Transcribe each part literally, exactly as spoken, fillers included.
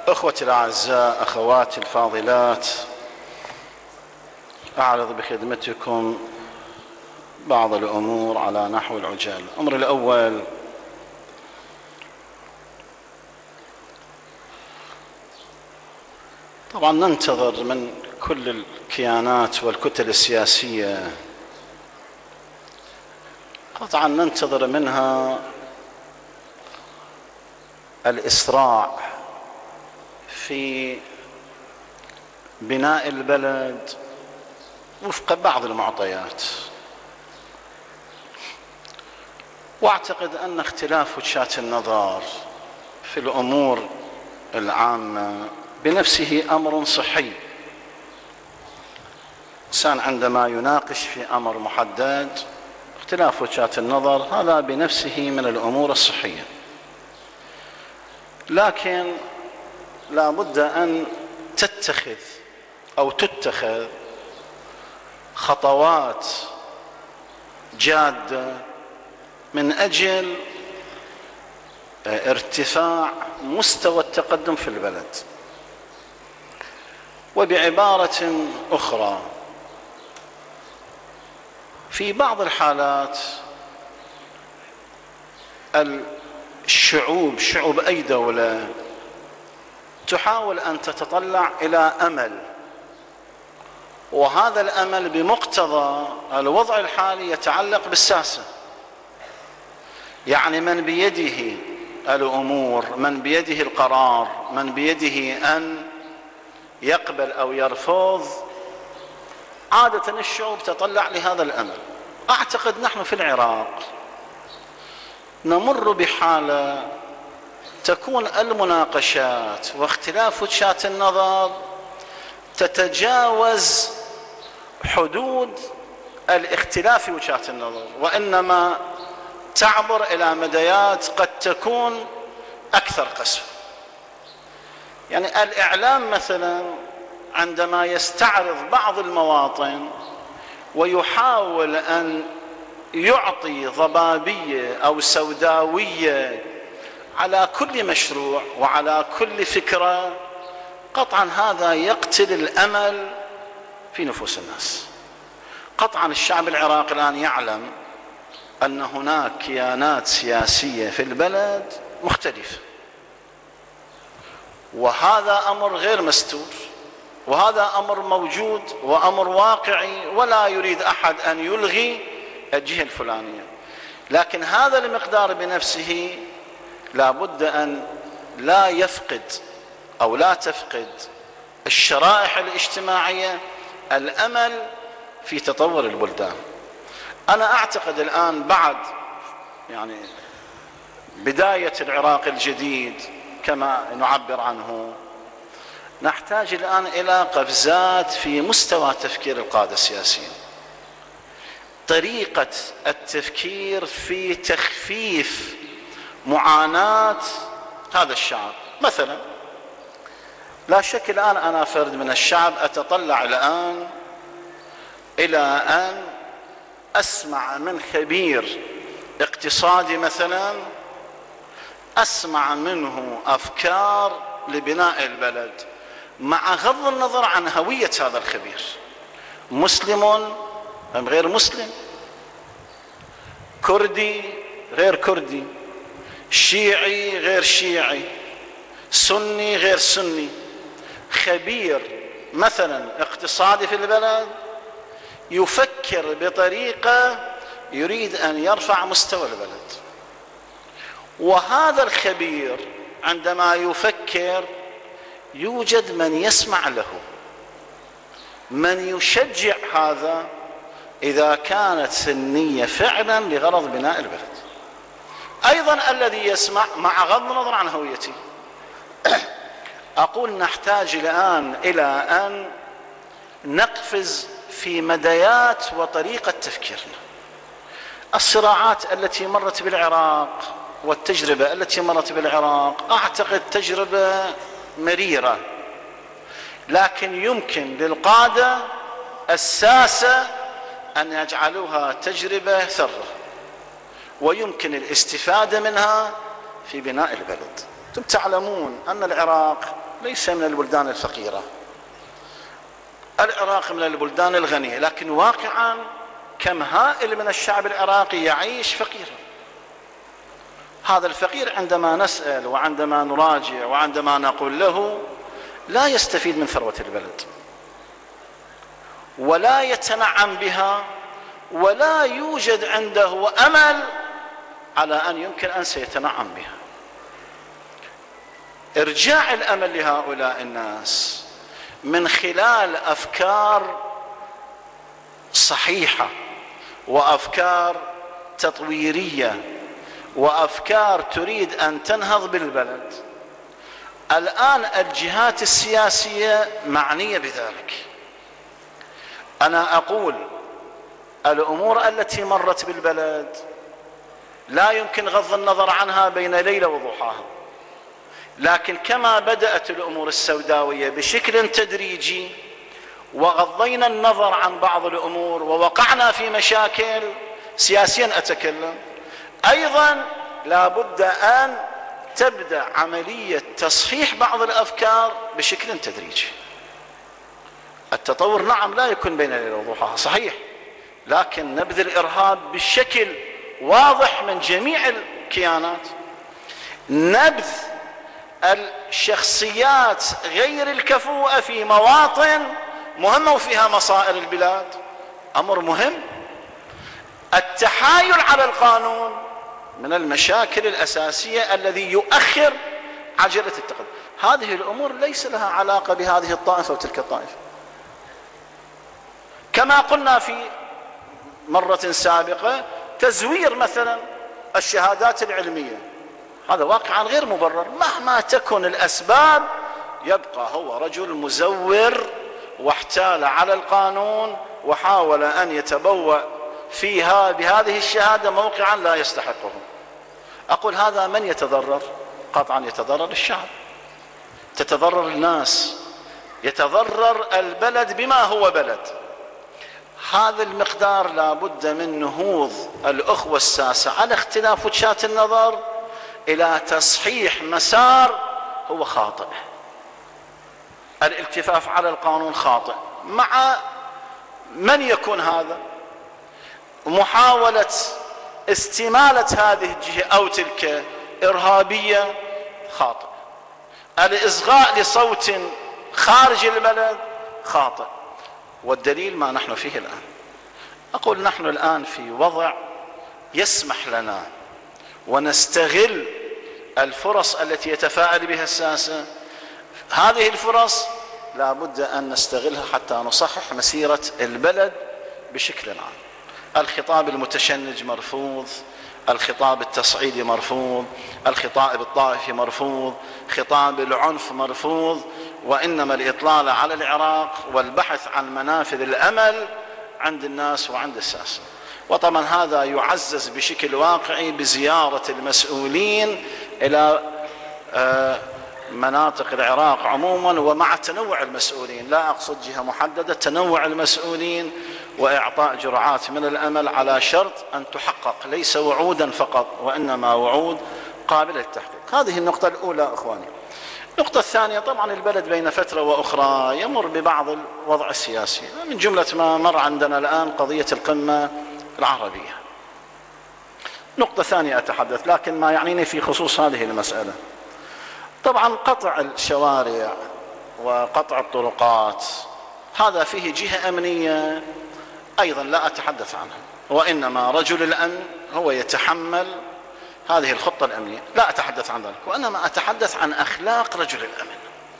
أخوتي الأعزاء، أخواتي الفاضلات، أعرض بخدمتكم بعض الأمور على نحو العجال. الأمر الأول: طبعا ننتظر من كل الكيانات والكتل السياسية، قطعا ننتظر منها الإسراع في بناء البلد وفق بعض المعطيات، واعتقد ان اختلاف وجهات النظر في الامور العامة بنفسه امر صحي. الانسان عندما يناقش في امر محدد اختلاف وجهات النظر هذا بنفسه من الامور الصحية، لكن لا بد ان تتخذ او تتخذ خطوات جادة من أجل ارتفاع مستوى التقدم في البلد. وبعبارة أخرى، في بعض الحالات الشعوب شعوب أي دولة تحاول أن تتطلع إلى أمل، وهذا الأمل بمقتضى الوضع الحالي يتعلق بالساسة، يعني من بيده الأمور، من بيده القرار، من بيده أن يقبل أو يرفض، عادة الشعوب تطلع لهذا الأمل. أعتقد نحن في العراق نمر بحالة تكون المناقشات واختلاف وجهات النظر تتجاوز حدود الاختلاف في وجهات النظر، وإنما تعبر إلى مديات قد تكون أكثر قسوة. يعني الإعلام مثلا عندما يستعرض بعض المواطن ويحاول أن يعطي ضبابية أو سوداوية على كل مشروع وعلى كل فكرة، قطعا هذا يقتل الأمل في نفوس الناس. قطعا الشعب العراقي الآن يعلم أن هناك كيانات سياسية في البلد مختلفة، وهذا أمر غير مستور، وهذا أمر موجود وأمر واقعي، ولا يريد أحد أن يلغي الجهة الفلانية، لكن هذا المقدار بنفسه لا بد أن لا يفقد أو لا تفقد الشرائح الاجتماعية الأمل في تطور البلدان. أنا أعتقد الآن بعد يعني بداية العراق الجديد كما نعبر عنه، نحتاج الآن إلى قفزات في مستوى تفكير القادة السياسيين، طريقة التفكير في تخفيف معاناة هذا الشعب. مثلا لا شك الآن أنا فرد من الشعب أتطلع الآن إلى أن أسمع من خبير اقتصادي مثلا، أسمع منه أفكار لبناء البلد مع غض النظر عن هوية هذا الخبير، مسلم أم غير مسلم، كردي غير كردي، شيعي غير شيعي، سني غير سني. خبير مثلا اقتصادي في البلد يفكر بطريقة يريد أن يرفع مستوى البلد، وهذا الخبير عندما يفكر يوجد من يسمع له، من يشجع هذا إذا كانت النية فعلا لغرض بناء البلد. أيضا الذي يسمع مع غض النظر عن هويته. أقول نحتاج الآن إلى أن نقفز في مديات وطريقة تفكيرنا. الصراعات التي مرت بالعراق والتجربة التي مرت بالعراق أعتقد تجربة مريرة، لكن يمكن للقادة الساسة أن يجعلوها تجربة ثرة، ويمكن الاستفادة منها في بناء البلد. أنتم تعلمون أن العراق ليس من البلدان الفقيرة، العراق من البلدان الغنية، لكن واقعا كم هائل من الشعب العراقي يعيش فقيرا. هذا الفقير عندما نسأل وعندما نراجع وعندما نقول له لا يستفيد من ثروة البلد ولا يتنعم بها ولا يوجد عنده أمل على أن يمكن أن سيتنعم بها. إرجاع الأمل لهؤلاء الناس من خلال أفكار صحيحة وأفكار تطويرية وأفكار تريد أن تنهض بالبلد. الآن الجهات السياسية معنية بذلك. أنا أقول الأمور التي مرت بالبلد لا يمكن غض النظر عنها بين ليلة وضحاها، لكن كما بدأت الأمور السوداوية بشكل تدريجي وغضينا النظر عن بعض الأمور ووقعنا في مشاكل سياسيا أتكلم، أيضا لا بد أن تبدأ عملية تصحيح بعض الأفكار بشكل تدريجي. التطور نعم لا يكون بين ليلة وضحاها صحيح، لكن نبذ الإرهاب بشكل واضح من جميع الكيانات، نبذ الشخصيات غير الكفؤة في مواطن مهمة وفيها مصائر البلاد أمر مهم. التحايل على القانون من المشاكل الأساسية الذي يؤخر عجلة التقدم. هذه الأمور ليس لها علاقة بهذه الطائفة وتلك الطائفة. كما قلنا في مرة سابقة تزوير مثلا الشهادات العلمية، هذا واقعا غير مبرر، مهما تكن الأسباب يبقى هو رجل مزور واحتال على القانون وحاول أن يتبوأ فيها بهذه الشهادة موقعا لا يستحقه. أقول هذا من يتضرر؟ قطعا يتضرر الشعب، تتضرر الناس، يتضرر البلد بما هو بلد. هذا المقدار لا بد من نهوض الأخوة الساسة على اختلاف وجهات النظر إلى تصحيح مسار هو خاطئ. الالتفاف على القانون خاطئ، مع من يكون هذا؟ محاولة استمالة هذه الجهة أو تلك إرهابية خاطئ. الإصغاء لصوت خارج البلد خاطئ، والدليل ما نحن فيه الآن. أقول نحن الآن في وضع يسمح لنا ونستغل الفرص التي يتفاعل بها الساسة. هذه الفرص لا بد أن نستغلها حتى نصحح مسيرة البلد بشكل عام. الخطاب المتشنج مرفوض، الخطاب التصعيدي مرفوض، الخطاب الطائفي مرفوض، خطاب العنف مرفوض، وإنما الإطلال على العراق والبحث عن منافذ الأمل عند الناس وعند الساسة. وطبعا هذا يعزز بشكل واقعي بزيارة المسؤولين إلى مناطق العراق عموما، ومع تنوع المسؤولين، لا أقصد جهة محددة، تنوع المسؤولين وإعطاء جرعات من الأمل على شرط أن تحقق ليس وعودا فقط وإنما وعود قابلة للتحقيق. هذه النقطة الأولى أخواني. النقطة الثانية، طبعا البلد بين فترة وأخرى يمر ببعض الوضع السياسي، من جملة ما مر عندنا الآن قضية القمة العربية. نقطة ثانية أتحدث، لكن ما يعنيني في خصوص هذه المسألة، طبعا قطع الشوارع وقطع الطرقات هذا فيه جهة أمنية أيضا لا أتحدث عنها، وإنما رجل الأمن هو يتحمل هذه الخطة الأمنية، لا أتحدث عن ذلك، وإنما أتحدث عن أخلاق رجل الأمن.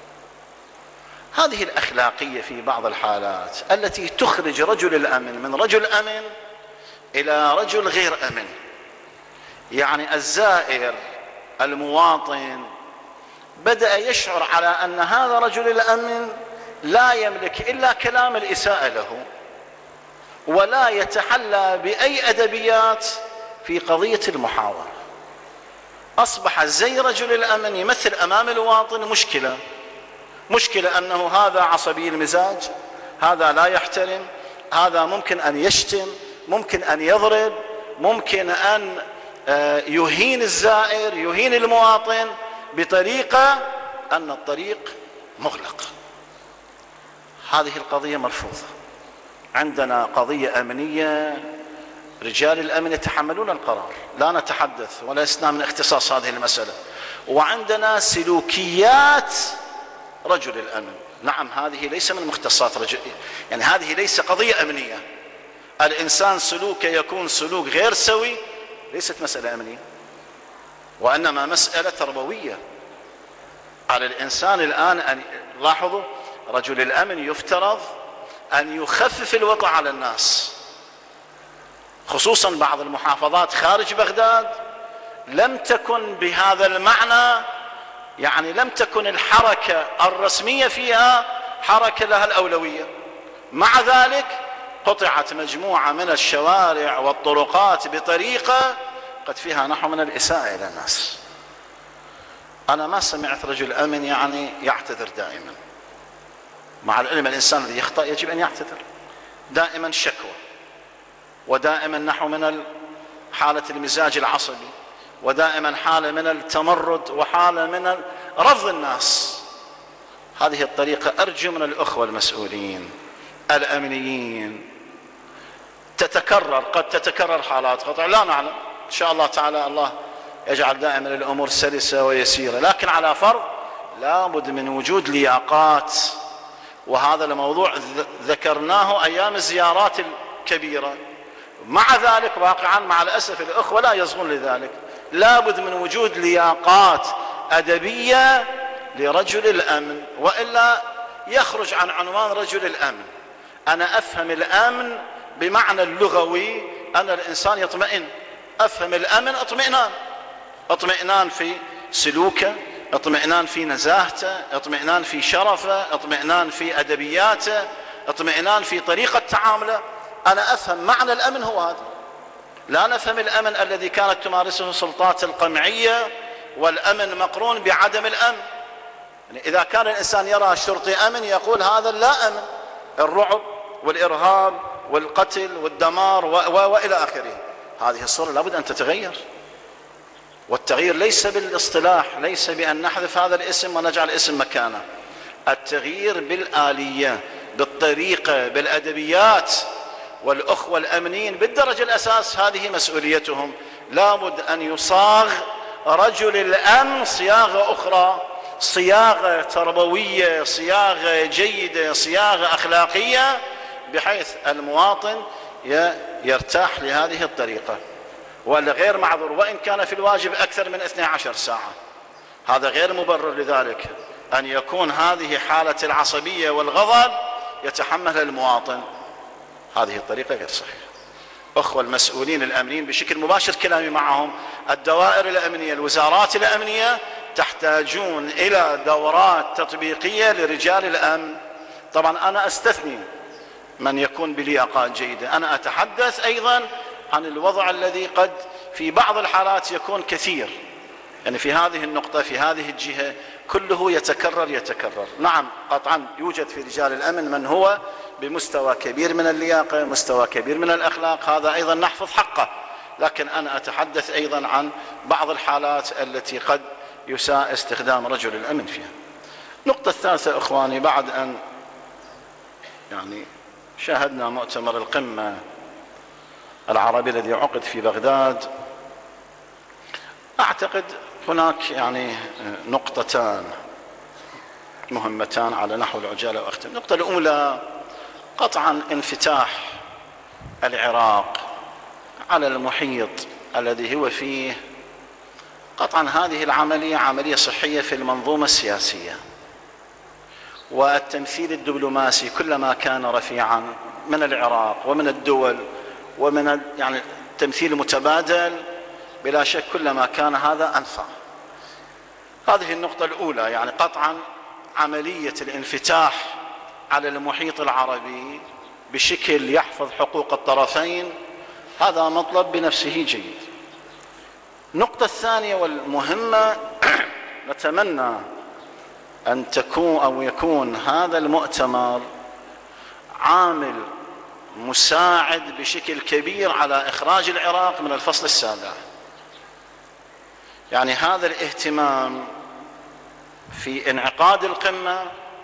هذه الأخلاقية في بعض الحالات التي تخرج رجل الأمن من رجل أمن إلى رجل غير أمن. يعني الزائر المواطن بدأ يشعر على أن هذا رجل الأمن لا يملك إلا كلام الإساءة له، ولا يتحلى بأي أدبيات في قضية المحاورة. أصبح زي رجل الأمن يمثل أمام المواطن مشكلة، مشكلة أنه هذا عصبي المزاج، هذا لا يحترم، هذا ممكن أن يشتم، ممكن أن يضرب، ممكن أن يهين الزائر، يهين المواطن بطريقة أن الطريق مغلق. هذه القضية مرفوضة. عندنا قضية أمنية، رجال الأمن يتحملون القرار، لا نتحدث ولا لسنا من اختصاص هذه المسألة. وعندنا سلوكيات رجل الأمن، نعم هذه ليس من مختصات رجل، يعني هذه ليس قضية أمنية. الإنسان سلوكه يكون سلوك غير سوي ليست مسألة أمنية، وإنما مسألة تربوية. على الإنسان الآن أن لاحظوا، رجل الأمن يفترض أن يخفف الوطأ على الناس، خصوصا بعض المحافظات خارج بغداد لم تكن بهذا المعنى، يعني لم تكن الحركة الرسمية فيها حركة لها الأولوية. مع ذلك قطعت مجموعة من الشوارع والطرقات بطريقة قد فيها نحو من الإساءة إلى الناس. أنا ما سمعت رجل أمن يعني يعتذر دائما، مع العلم الإنسان الذي يخطأ يجب أن يعتذر، دائما شكوى، ودائما نحو من حالة المزاج العصبي، ودائما حالة من التمرد، وحالة من رفض الناس. هذه الطريقة أرجو من الأخوة المسؤولين الأمنيين تتكرر، قد تتكرر حالات قطع لا نعلم، إن شاء الله تعالى الله يجعل دائما الأمور سلسة ويسيرة، لكن على فرض لابد من وجود لياقات. وهذا الموضوع ذكرناه أيام الزيارات الكبيرة. مع ذلك واقعا مع الأسف الأخوة لا يصغون لذلك، لابد من وجود لياقات أدبية لرجل الأمن، وإلا يخرج عن عنوان رجل الأمن. أنا أفهم الأمن بمعنى اللغوي أن الإنسان يطمئن، أفهم الأمن اطمئنان، اطمئنان في سلوكه، اطمئنان في نزاهته، اطمئنان في شرفه، اطمئنان في أدبياته، اطمئنان في طريقة تعامله. أنا أفهم معنى الأمن هو هذا، لا نفهم الأمن الذي كانت تمارسه السلطات القمعية، والأمن مقرون بعدم الأمن. يعني إذا كان الإنسان يرى الشرطي أمن يقول هذا لا أمن، الرعب والإرهاب والقتل والدمار و... و... وإلى آخره. هذه الصورة لابد أن تتغير، والتغيير ليس بالاصطلاح، ليس بأن نحذف هذا الاسم ونجعل اسم مكانه. التغيير بالآلية، بالطريقة، بالأدبيات. والأخوة الأمنيين بالدرجة الأساس هذه مسؤوليتهم، لابد أن يصاغ رجل الأمن صياغة أخرى، صياغة تربوية، صياغة جيدة، صياغة أخلاقية، بحيث المواطن يرتاح لهذه الطريقة، ولا غير معذور وإن كان في الواجب أكثر من اثنتي عشرة ساعة. هذا غير مبرر لذلك أن يكون هذه حالة العصبية والغضب يتحملها المواطن. هذه الطريقة غير صحيحة. أخوة المسؤولين الأمنيين بشكل مباشر كلامي معهم، الدوائر الأمنية، الوزارات الأمنية تحتاجون إلى دورات تطبيقية لرجال الأمن. طبعا أنا أستثني من يكون بلياقات جيدة، أنا أتحدث أيضا عن الوضع الذي قد في بعض الحالات يكون كثير، يعني في هذه النقطة في هذه الجهة كله يتكرر يتكرر. نعم قطعا يوجد في رجال الأمن من هو بمستوى كبير من اللياقة، مستوى كبير من الأخلاق، هذا أيضا نحفظ حقه، لكن أنا أتحدث أيضا عن بعض الحالات التي قد يساء استخدام رجل الأمن فيها. النقطة الثالثة إخواني، بعد أن يعني شاهدنا مؤتمر القمة العربي الذي عقد في بغداد، أعتقد هناك يعني نقطتان مهمتان على نحو العجالة وأختم. النقطة الأولى قطعا انفتاح العراق على المحيط الذي هو فيه. قطعا هذه العملية عملية صحية في المنظومة السياسية، والتمثيل الدبلوماسي كلما كان رفيعا من العراق ومن الدول ومن يعني التمثيل المتبادل بلا شك كلما كان هذا أنفع. هذه النقطة الأولى، يعني قطعا عملية الانفتاح على المحيط العربي بشكل يحفظ حقوق الطرفين هذا مطلب بنفسه جيد. النقطة الثانية والمهمة، نتمنى أن تكون أو يكون هذا المؤتمر عامل مساعد بشكل كبير على إخراج العراق من الفصل السابع. يعني هذا الاهتمام في انعقاد القمة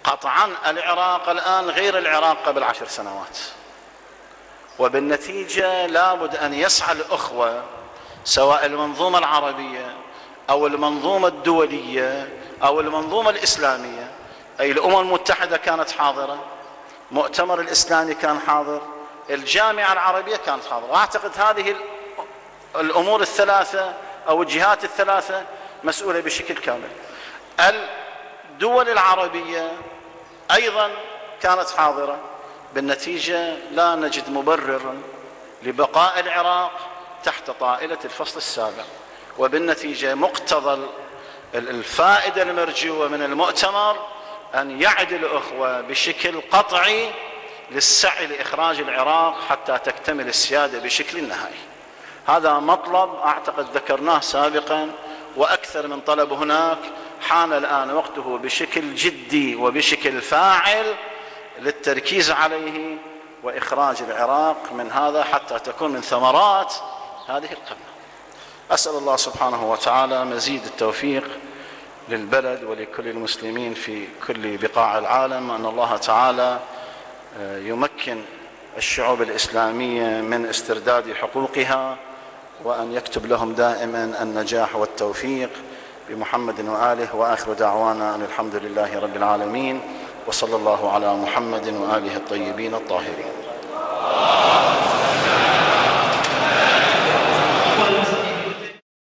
قطعا العراق الآن غير العراق قبل عشر سنوات، وبالنتيجة لابد أن يسعى الأخوة سواء المنظومة العربية أو المنظومة الدولية أو المنظومة الإسلامية، أي الأمم المتحدة كانت حاضرة، مؤتمر الإسلامي كان حاضر، الجامعة العربية كانت حاضرة، وأعتقد هذه الأمور الثلاثة أو الجهات الثلاثة مسؤولة بشكل كامل. الدول العربية أيضا كانت حاضرة، بالنتيجة لا نجد مبررا لبقاء العراق تحت طائلة الفصل السابع، وبالنتيجة مقتضى الفائدة المرجوة من المؤتمر أن يعد الأخوة بشكل قطعي للسعي لإخراج العراق حتى تكتمل السيادة بشكل نهائي. هذا مطلب أعتقد ذكرناه سابقا وأكثر من طلب هناك، حان الآن وقته بشكل جدي وبشكل فاعل للتركيز عليه وإخراج العراق من هذا حتى تكون من ثمرات هذه القمة. أسأل الله سبحانه وتعالى مزيد التوفيق للبلد ولكل المسلمين في كل بقاع العالم، أن الله تعالى يمكن الشعوب الإسلامية من استرداد حقوقها، وأن يكتب لهم دائما النجاح والتوفيق بمحمد وآله. وآخر دعوانا أن الحمد لله رب العالمين، وصلى الله على محمد وآله الطيبين الطاهرين.